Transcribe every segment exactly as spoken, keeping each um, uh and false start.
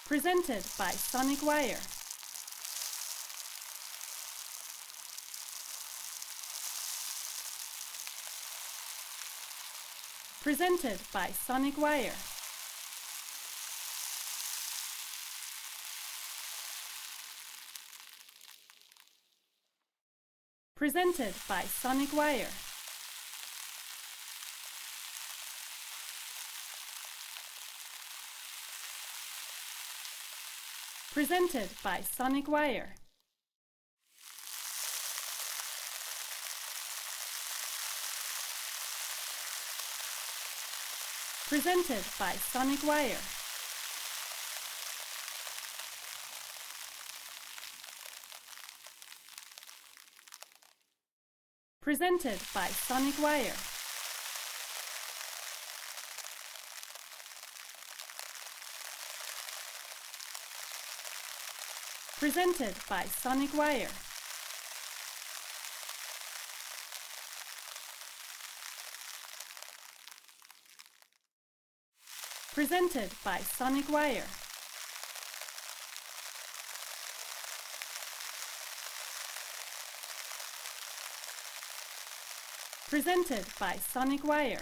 Presented by Sonic Wire. Presented by Sonic Wire. Presented by Sonic Wire. Presented by Sonic Wire. Presented by Sonic Wire. Presented by Sonic Wire. Presented by Sonic Wire. Presented by Sonic Wire. Presented by Sonic Wire.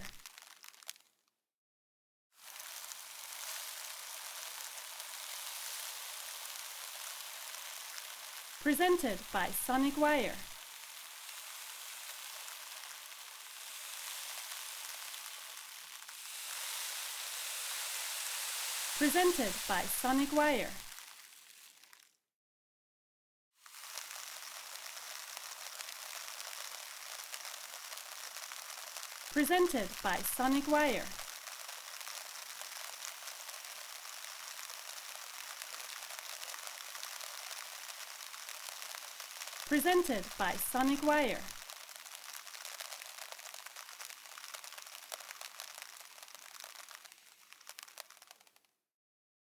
Presented by Sonic Wire. Presented by Sonic Wire. Presented by Sonic Wire. Presented by Sonic Wire.